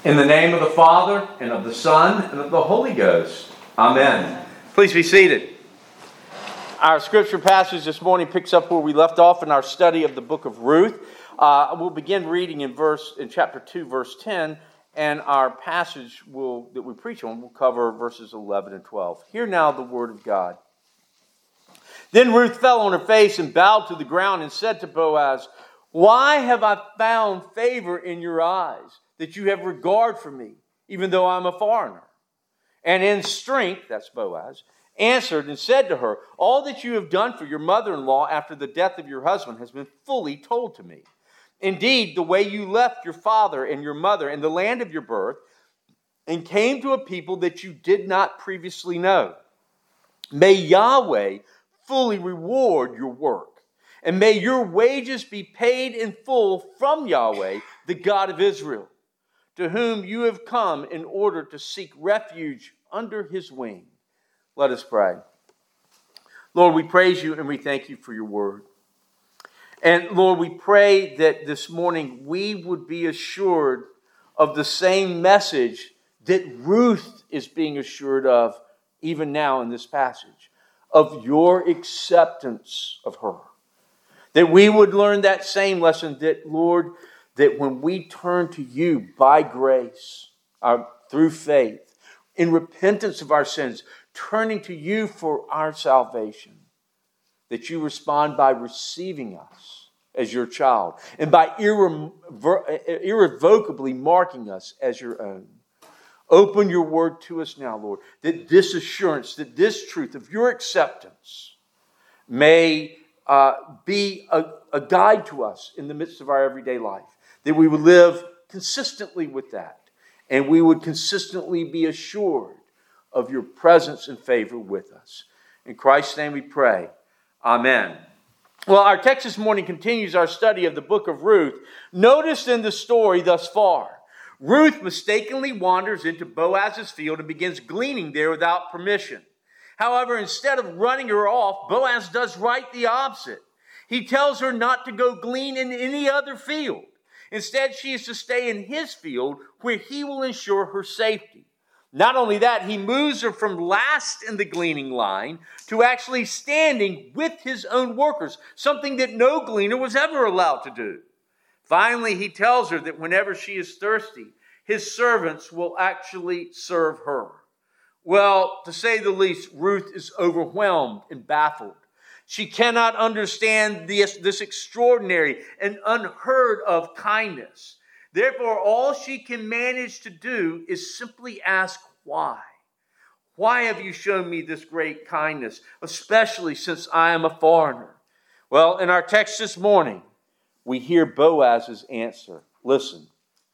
In the name of the Father, and of the Son, and of the Holy Ghost. Amen. Please be seated. Our scripture passage this morning picks up where we left off in our study of the book of Ruth. We'll begin reading in chapter 2, verse 10, and our passage that we preach on will cover verses 11 and 12. Hear now the word of God. Then Ruth fell on her face and bowed to the ground and said to Boaz, "Why have I found favor in your eyes, that you have regard for me, even though I'm a foreigner?" And in strength, that's Boaz, answered and said to her, "All that you have done for your mother-in-law after the death of your husband has been fully told to me. Indeed, the way you left your father and your mother and the land of your birth and came to a people that you did not previously know. May Yahweh fully reward your work, and may your wages be paid in full from Yahweh, the God of Israel, to whom you have come in order to seek refuge under his wing." Let us pray. Lord, we praise you and we thank you for your word. And Lord, we pray that this morning we would be assured of the same message that Ruth is being assured of even now in this passage, of your acceptance of her. That we would learn that same lesson that, Lord, that when we turn to you by grace, through faith, in repentance of our sins, turning to you for our salvation, that you respond by receiving us as your child and by irrevocably marking us as your own. Open your word to us now, Lord, that this assurance, that this truth of your acceptance may be a guide to us in the midst of our everyday life, that we would live consistently with that, and we would consistently be assured of your presence and favor with us. In Christ's name we pray. Amen. Well, our text this morning continues our study of the book of Ruth. Notice in the story thus far, Ruth mistakenly wanders into Boaz's field and begins gleaning there without permission. However, instead of running her off, Boaz does right the opposite. He tells her not to go glean in any other field. Instead, she is to stay in his field where he will ensure her safety. Not only that, he moves her from last in the gleaning line to actually standing with his own workers, something that no gleaner was ever allowed to do. Finally, he tells her that whenever she is thirsty, his servants will actually serve her. Well, to say the least, Ruth is overwhelmed and baffled. She cannot understand this extraordinary and unheard of kindness. Therefore, all she can manage to do is simply ask why. Why have you shown me this great kindness, especially since I am a foreigner? Well, in our text this morning, we hear Boaz's answer. Listen.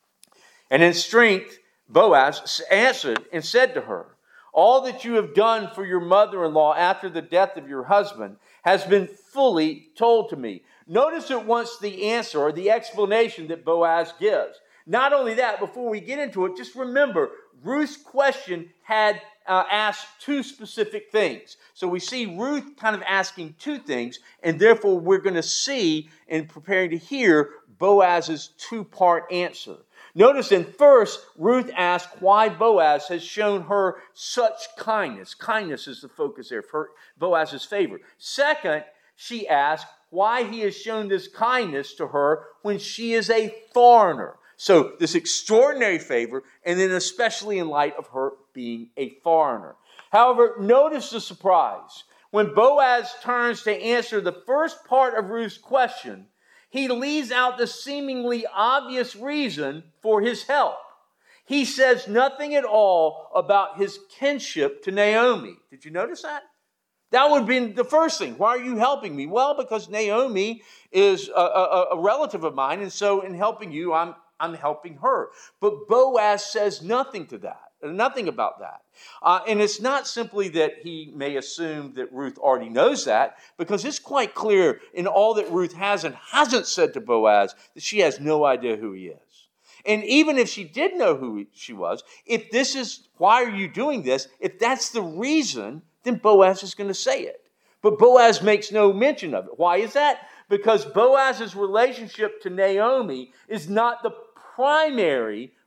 And in strength, Boaz answered and said to her, "All that you have done for your mother-in-law after the death of your husband has been fully told to me." Notice at once the answer or the explanation that Boaz gives. Not only that, before we get into it, just remember, Ruth's question had asked two specific things. So we see Ruth kind of asking two things, and therefore we're going to see in preparing to hear Boaz's two-part answer. Notice in first, Ruth asked why Boaz has shown her such kindness. Kindness is the focus there for Boaz's favor. Second, she asked why he has shown this kindness to her when she is a foreigner. So this extraordinary favor, and then especially in light of her being a foreigner. However, notice the surprise. When Boaz turns to answer the first part of Ruth's question, he leaves out the seemingly obvious reason for his help. He says nothing at all about his kinship to Naomi. Did you notice that? That would have been the first thing. Why are you helping me? Well, because Naomi is a relative of mine, and so in helping you, I'm helping her. But Boaz says nothing to that, nothing about that. And it's not simply that he may assume that Ruth already knows that, because it's quite clear in all that Ruth has and hasn't said to Boaz that she has no idea who he is. And even if she did know who she was, if this is, why are you doing this? If that's the reason, then Boaz is going to say it. But Boaz makes no mention of it. Why is that? Because Boaz's relationship to Naomi is not the primary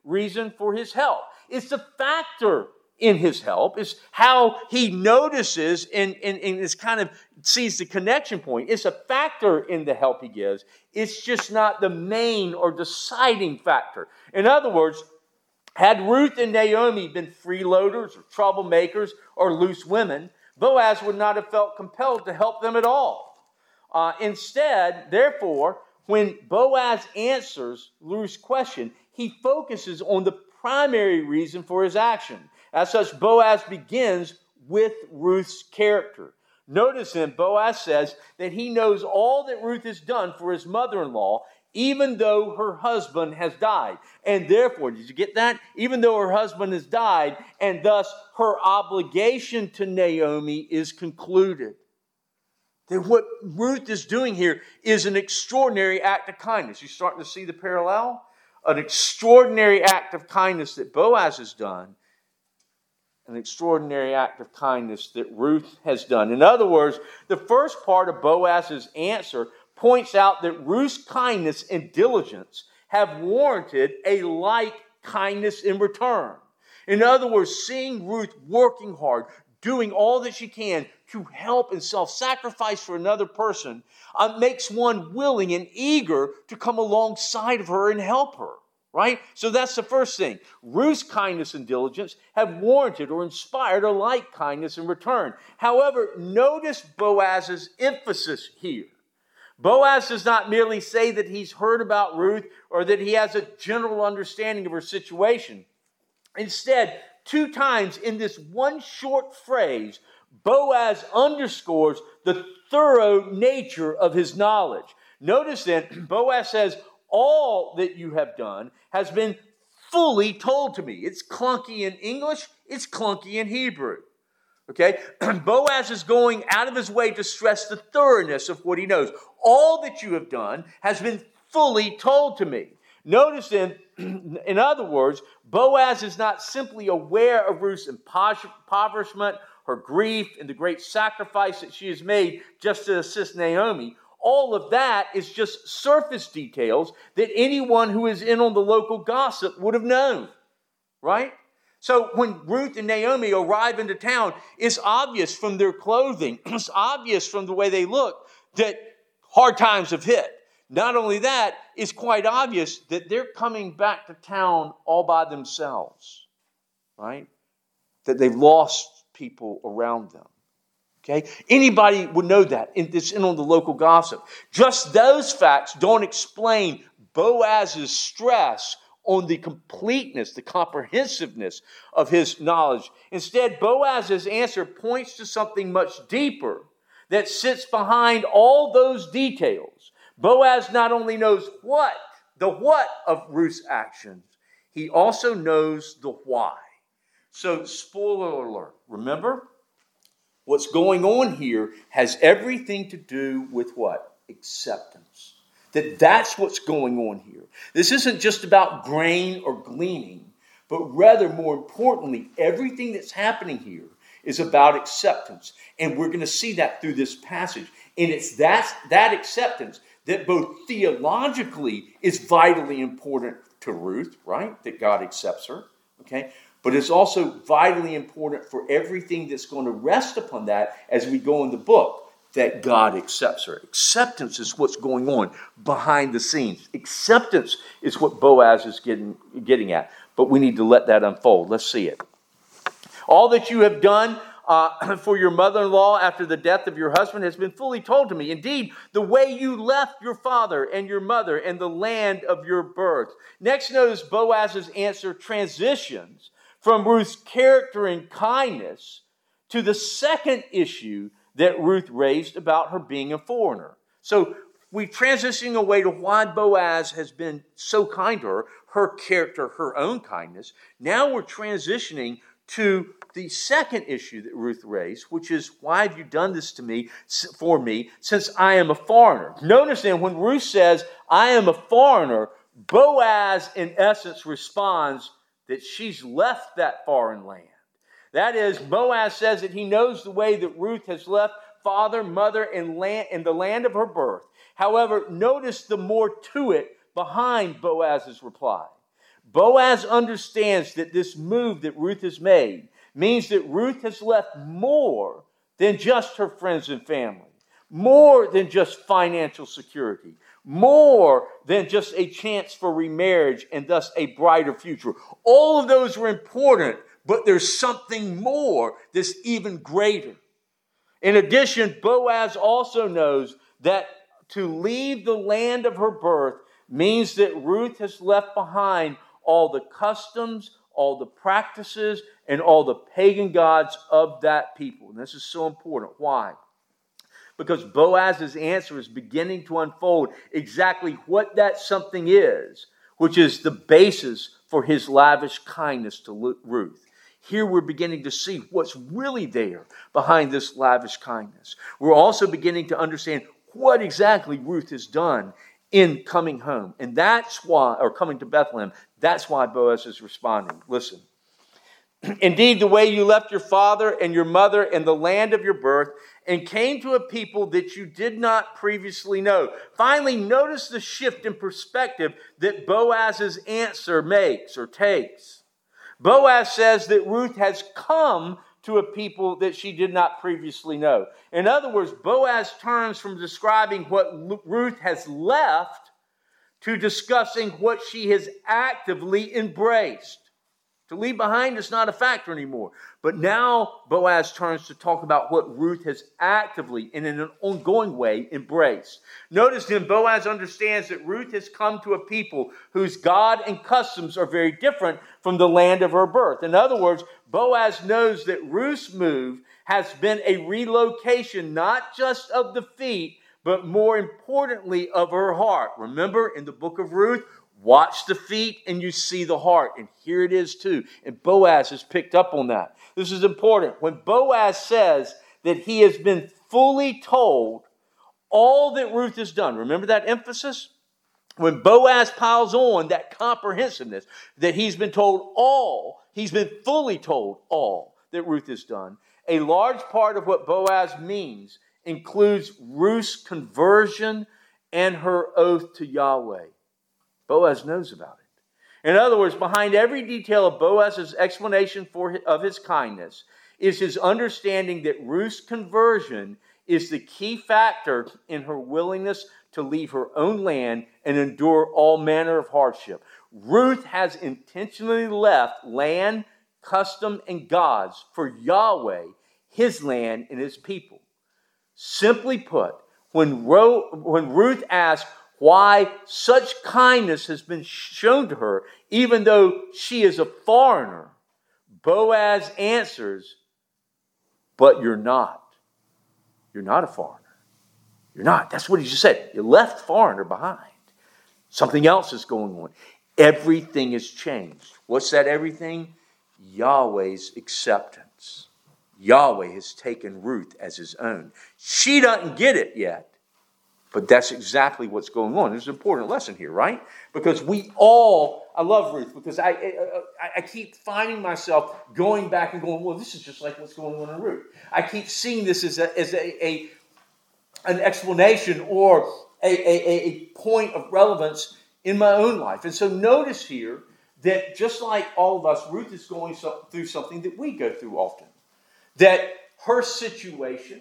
reason for his help. It's a factor in his help. It's how he notices and is kind of sees the connection point. It's a factor in the help he gives. It's just not the main or deciding factor. In other words, had Ruth and Naomi been freeloaders or troublemakers or loose women, Boaz would not have felt compelled to help them at all. Instead, therefore, when Boaz answers Ruth's question, he focuses on the primary reason for his action. As such, Boaz begins with Ruth's character. Notice then, Boaz says that he knows all that Ruth has done for his mother-in-law, even though her husband has died. And therefore, did you get that? Even though her husband has died, and thus her obligation to Naomi is concluded. Then what Ruth is doing here is an extraordinary act of kindness. You're starting to see the parallel? An extraordinary act of kindness that Boaz has done. An extraordinary act of kindness that Ruth has done. In other words, the first part of Boaz's answer points out that Ruth's kindness and diligence have warranted a like kindness in return. In other words, seeing Ruth working hard, doing all that she can to help and self-sacrifice for another person makes one willing and eager to come alongside of her and help her. Right? So that's the first thing. Ruth's kindness and diligence have warranted or inspired a like kindness in return. However, notice Boaz's emphasis here. Boaz does not merely say that he's heard about Ruth or that he has a general understanding of her situation. Instead, 2 times in this one short phrase, Boaz underscores the thorough nature of his knowledge. Notice then, Boaz says, all that you have done has been fully told to me. It's clunky in English. It's clunky in Hebrew. Okay? Boaz is going out of his way to stress the thoroughness of what he knows. All that you have done has been fully told to me. Notice then, in other words, Boaz is not simply aware of Ruth's impoverishment, her grief, and the great sacrifice that she has made just to assist Naomi. All of that is just surface details that anyone who is in on the local gossip would have known, right? So when Ruth and Naomi arrive into town, it's obvious from their clothing, it's obvious from the way they look that hard times have hit. Not only that, it's quite obvious that they're coming back to town all by themselves, right? That they've lost people around them. Okay? Anybody would know that in on the local gossip. Just those facts don't explain Boaz's stress on the completeness, the comprehensiveness of his knowledge. Instead, Boaz's answer points to something much deeper that sits behind all those details. Boaz not only knows the what of Ruth's actions, he also knows the why. So, spoiler alert, remember? What's going on here has everything to do with what? Acceptance. That's what's going on here. This isn't just about grain or gleaning, but rather, more importantly, everything that's happening here is about acceptance. And we're going to see that through this passage. And it's that acceptance that both theologically is vitally important to Ruth, right? That God accepts her, okay? But it's also vitally important for everything that's going to rest upon that as we go in the book, that God accepts her. Acceptance is what's going on behind the scenes. Acceptance is what Boaz is getting at. But we need to let that unfold. Let's see it. All that you have done for your mother-in-law after the death of your husband has been fully told to me. Indeed, the way you left your father and your mother and the land of your birth. Next, notice Boaz's answer transitions from Ruth's character and kindness to the second issue that Ruth raised about her being a foreigner. So we're transitioning away to why Boaz has been so kind to her, her character, her own kindness. Now we're transitioning to the second issue that Ruth raised, which is, why have you done this for me, since I am a foreigner? Notice then, when Ruth says, I am a foreigner, Boaz, in essence, responds that she's left that foreign land. That is, Boaz says that he knows the way that Ruth has left father, mother, and the land of her birth. However, notice the more to it behind Boaz's reply. Boaz understands that this move that Ruth has made means that Ruth has left more than just her friends and family, more than just financial security, more than just a chance for remarriage and thus a brighter future. All of those are important, but there's something more that's even greater. In addition, Boaz also knows that to leave the land of her birth means that Ruth has left behind all the customs, all the practices, and all the pagan gods of that people. And this is so important. Why? Because Boaz's answer is beginning to unfold exactly what that something is, which is the basis for his lavish kindness to Ruth. Here we're beginning to see what's really there behind this lavish kindness. We're also beginning to understand what exactly Ruth has done in coming home. And that's why, or coming to Bethlehem, that's why Boaz is responding. Listen. Indeed, the way you left your father and your mother and the land of your birth and came to a people that you did not previously know. Finally, notice the shift in perspective that Boaz's answer makes or takes. Boaz says that Ruth has come to a people that she did not previously know. In other words, Boaz turns from describing what Ruth has left to discussing what she has actively embraced. To leave behind is not a factor anymore. But now Boaz turns to talk about what Ruth has actively and in an ongoing way embraced. Notice then Boaz understands that Ruth has come to a people whose God and customs are very different from the land of her birth. In other words, Boaz knows that Ruth's move has been a relocation not just of the feet, but more importantly of her heart. Remember in the book of Ruth, watch the feet and you see the heart. And here it is too. And Boaz has picked up on that. This is important. When Boaz says that he has been fully told all that Ruth has done, remember that emphasis? When Boaz piles on that comprehensiveness, that he's been told all, he's been fully told all that Ruth has done, a large part of what Boaz means includes Ruth's conversion and her oath to Yahweh. Boaz knows about it. In other words, behind every detail of Boaz's explanation of his kindness is his understanding that Ruth's conversion is the key factor in her willingness to leave her own land and endure all manner of hardship. Ruth has intentionally left land, custom, and gods for Yahweh, his land, and his people. Simply put, when Ruth asked why such kindness has been shown to her, even though she is a foreigner, Boaz answers, but you're not. You're not a foreigner. You're not. That's what he just said. You left foreigner behind. Something else is going on. Everything has changed. What's that everything? Yahweh's acceptance. Yahweh has taken Ruth as his own. She doesn't get it yet. But that's exactly what's going on. There's an important lesson here, right? Because I love Ruth, because I keep finding myself going back and going, well, this is just like what's going on in Ruth. I keep seeing this as an explanation or a point of relevance in my own life. And so notice here that just like all of us, Ruth is going through something that we go through often. That her situation,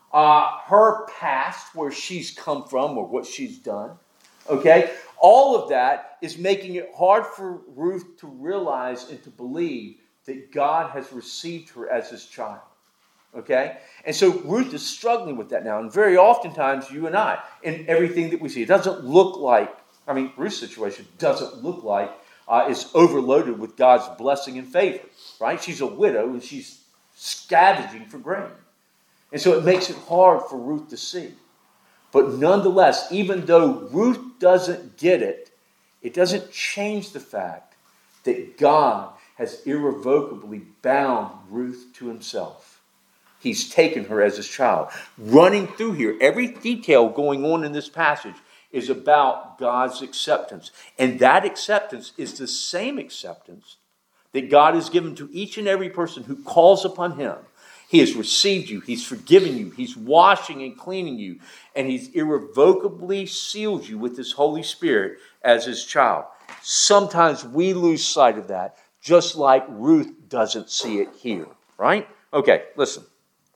her past, where she's come from or what she's done, okay? All of that is making it hard for Ruth to realize and to believe that God has received her as his child, okay? And so Ruth is struggling with that now. And very oftentimes, you and I, in everything that we see, it doesn't look like, Ruth's situation doesn't look like is overloaded with God's blessing and favor, right? She's a widow and she's scavenging for grain. And so it makes it hard for Ruth to see. But nonetheless, even though Ruth doesn't get it, it doesn't change the fact that God has irrevocably bound Ruth to himself. He's taken her as his child. Running through here, every detail going on in this passage is about God's acceptance. And that acceptance is the same acceptance that God has given to each and every person who calls upon him. He has received you. He's forgiven you. He's washing and cleaning you. And he's irrevocably sealed you with his Holy Spirit as his child. Sometimes we lose sight of that, just like Ruth doesn't see it here, right? Okay, listen.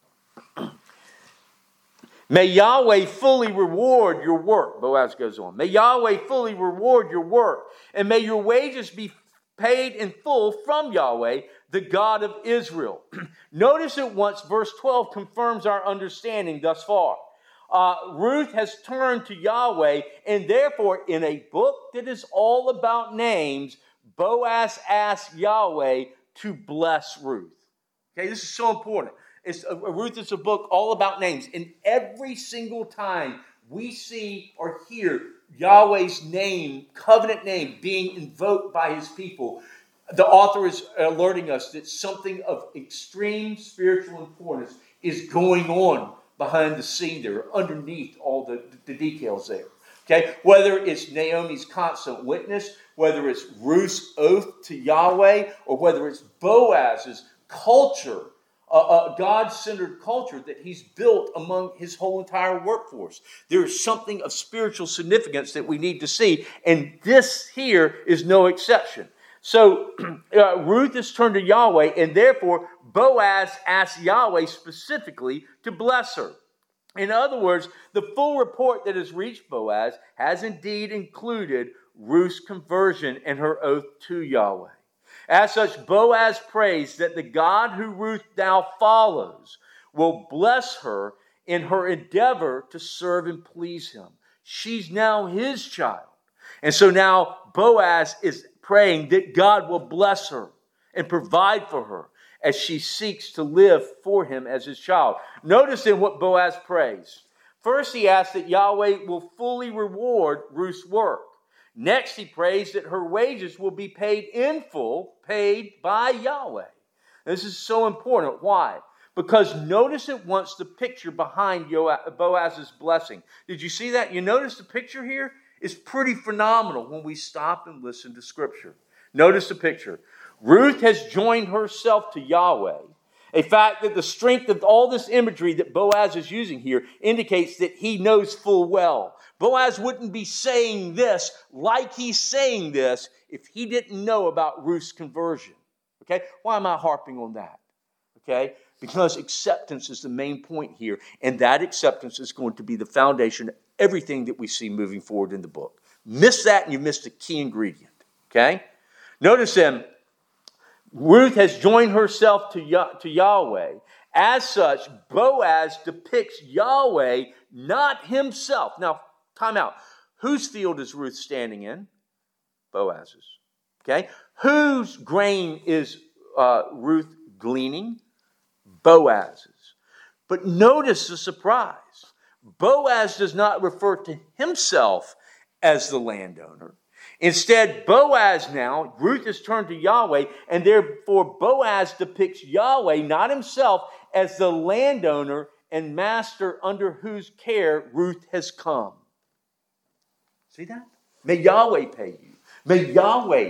May Yahweh fully reward your work, Boaz goes on. May Yahweh fully reward your work, and may your wages be paid in full from Yahweh, the God of Israel. Notice at once, verse 12 confirms our understanding thus far. Ruth has turned to Yahweh, and therefore, in a book that is all about names, Boaz asks Yahweh to bless Ruth. Okay, this is so important. Ruth is a book all about names. And every single time we see or hear Yahweh's name, covenant name, being invoked by his people, the author is alerting us that something of extreme spiritual importance is going on behind the scene there, underneath all the details there. Okay, whether it's Naomi's constant witness, whether it's Ruth's oath to Yahweh, or whether it's Boaz's culture, a God-centered culture that he's built among his whole entire workforce. There is something of spiritual significance that we need to see, and this here is no exception. So Ruth has turned to Yahweh, and therefore Boaz asks Yahweh specifically to bless her. In other words, the full report that has reached Boaz has indeed included Ruth's conversion and her oath to Yahweh. As such, Boaz prays that the God who Ruth now follows will bless her in her endeavor to serve and please him. She's now his child. And so now Boaz is praying that God will bless her and provide for her as she seeks to live for him as his child. Notice in what Boaz prays. First, he asks that Yahweh will fully reward Ruth's work. Next, he prays that her wages will be paid in full, paid by Yahweh. This is so important. Why? Because notice at once the picture behind Boaz's blessing. Did you see that? You notice the picture here? It's pretty phenomenal when we stop and listen to Scripture. Notice the picture. Ruth has joined herself to Yahweh. A fact that the strength of all this imagery that Boaz is using here indicates that he knows full well. Boaz wouldn't be saying this like he's saying this if he didn't know about Ruth's conversion. Okay? Why am I harping on that? Okay? Because acceptance is the main point here, and that acceptance is going to be the foundation of everything that we see moving forward in the book. Miss that and you missed a key ingredient. Okay? Notice then, Ruth has joined herself to Yahweh. As such, Boaz depicts Yahweh, not himself. Now, time out. Whose field is Ruth standing in? Boaz's. Okay? Whose grain is Ruth gleaning? Boaz's. But notice the surprise. Boaz does not refer to himself as the landowner. Instead, Boaz now, Ruth has turned to Yahweh, and therefore Boaz depicts Yahweh, not himself, as the landowner and master under whose care Ruth has come. See that? May Yahweh pay you. May Yahweh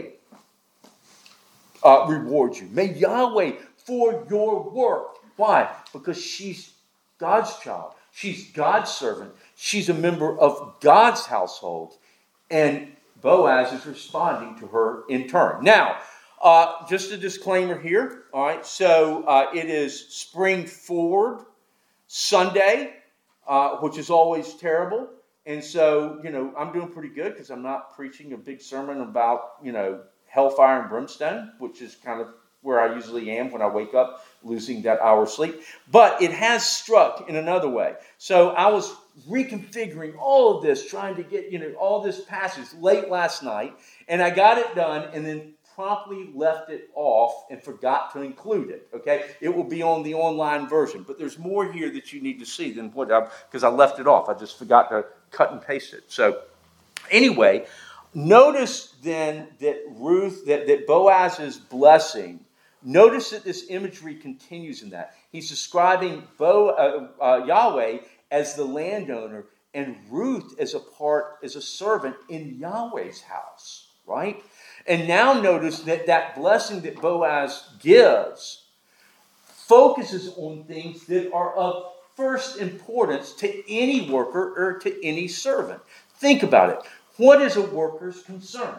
reward you. May Yahweh for your work. Why? Because she's God's child. She's God's servant. She's a member of God's household. And Boaz is responding to her in turn. Now, just a disclaimer here. All right, so it is Spring Forward Sunday, which is always terrible. And so, I'm doing pretty good because I'm not preaching a big sermon about, hellfire and brimstone, which is kind of where I usually am when I wake up, losing that hour of sleep. But it has struck in another way. So I was reconfiguring all of this, trying to get, all this passage late last night. And I got it done and then promptly left it off and forgot to include it. Okay? It will be on the online version. But there's more here that you need to see than what because I left it off. I just forgot to cut and paste it. So anyway, notice then that that Boaz's blessing, notice that this imagery continues in that. He's describing Yahweh as the landowner and Ruth as a servant in Yahweh's house, right? And now notice that blessing that Boaz gives focuses on things that are of first importance to any worker or to any servant. Think about it. What is a worker's concern?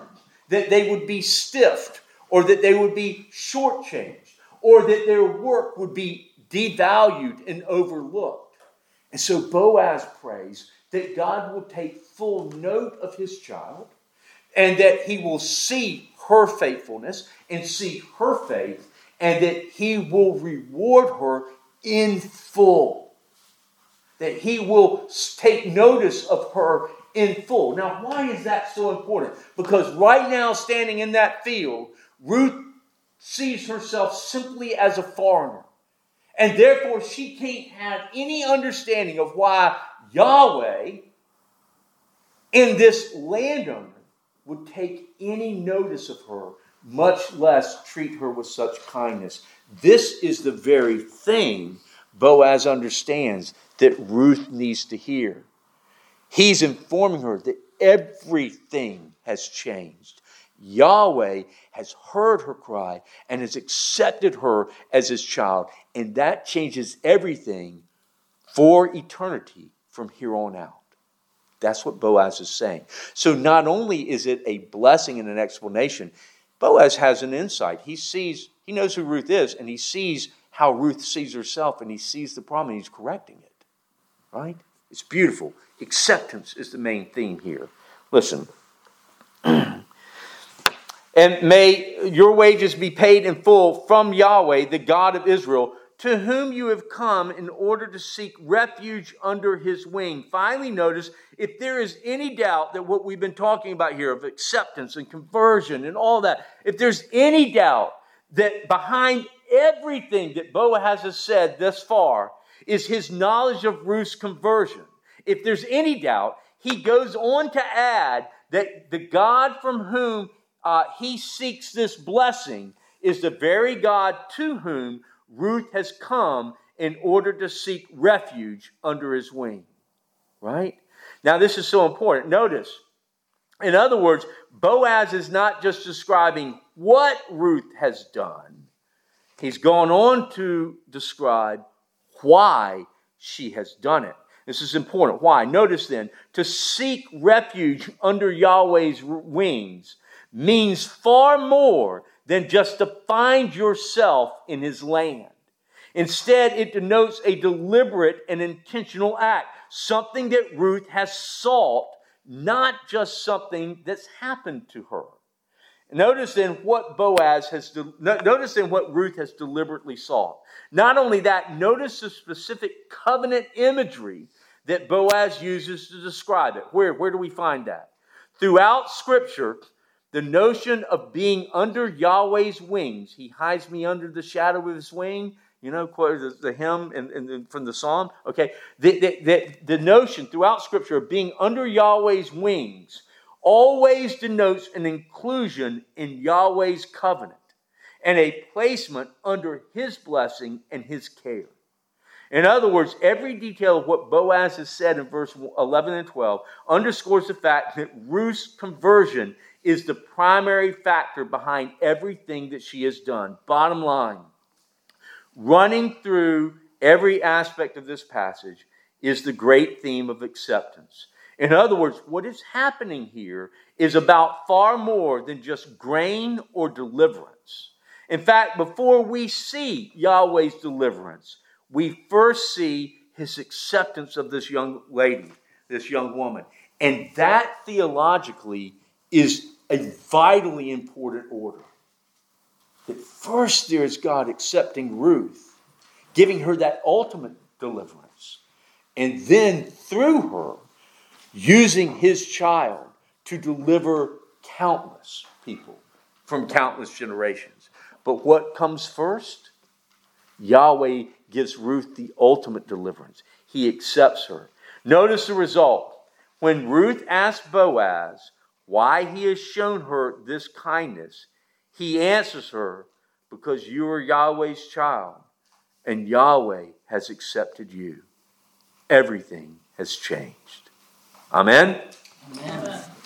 that they would be stiffed, or that they would be shortchanged, or that their work would be devalued and overlooked. And so Boaz prays that God will take full note of his child, and that he will see her faithfulness and see her faith, and that he will reward her in full. That he will take notice of her in full. Now, why is that so important? Because right now, standing in that field, Ruth sees herself simply as a foreigner. And therefore, she can't have any understanding of why Yahweh and this landowner would take any notice of her, much less treat her with such kindness. This is the very thing Boaz understands that Ruth needs to hear. He's informing her that everything has changed. Yahweh has heard her cry and has accepted her as his child. And that changes everything for eternity from here on out. That's what Boaz is saying. So not only is it a blessing and an explanation, Boaz has an insight. He knows who Ruth is, and he sees how Ruth sees herself, and he sees the problem, and he's correcting it. Right? It's beautiful. Acceptance is the main theme here. Listen. And may your wages be paid in full from Yahweh, the God of Israel, to whom you have come in order to seek refuge under his wing. Finally, notice, if there is any doubt that what we've been talking about here of acceptance and conversion and all that, if there's any doubt that behind everything that Boaz has said thus far is his knowledge of Ruth's conversion, if there's any doubt, he goes on to add that the God from whom he seeks this blessing is the very God to whom Ruth has come in order to seek refuge under his wing. Right? Now, this is so important. Notice, in other words, Boaz is not just describing what Ruth has done. He's gone on to describe why she has done it. This is important. Why? Notice then, to seek refuge under Yahweh's wings means far more than just to find yourself in his land. Instead, it denotes a deliberate and intentional act, something that Ruth has sought, not just something that's happened to her. Notice then what Ruth has deliberately sought. Not only that, notice the specific covenant imagery that Boaz uses to describe it. Where do we find that? Throughout Scripture, the notion of being under Yahweh's wings, he hides me under the shadow of his wing, the hymn and from the psalm. Okay, the notion throughout Scripture of being under Yahweh's wings always denotes an inclusion in Yahweh's covenant and a placement under his blessing and his care. In other words, every detail of what Boaz has said in verse 11 and 12 underscores the fact that Ruth's conversion is the primary factor behind everything that she has done. Bottom line, running through every aspect of this passage is the great theme of acceptance. In other words, what is happening here is about far more than just grain or deliverance. In fact, before we see Yahweh's deliverance, we first see his acceptance of this young lady, this young woman. And that theologically is a vitally important order. That first there is God accepting Ruth, giving her that ultimate deliverance. And then through her, using his child to deliver countless people from countless generations. But what comes first? Yahweh gives Ruth the ultimate deliverance. He accepts her. Notice the result. When Ruth asked Boaz why he has shown her this kindness, he answers her, because you are Yahweh's child, and Yahweh has accepted you. Everything has changed. Amen? Amen.